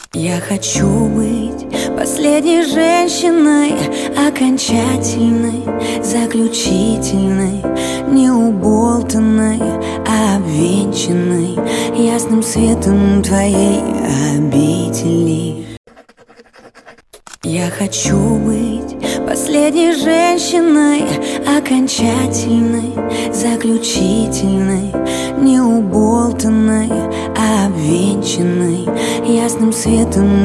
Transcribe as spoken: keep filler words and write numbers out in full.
Я хочу быть последней женщиной, окончательной, заключительной, неуболтанной, а обвенчанной ясным светом твоей обители. Я хочу быть последней женщиной, окончательной, заключительной, неуболтанной, а обвенчанной ясным светом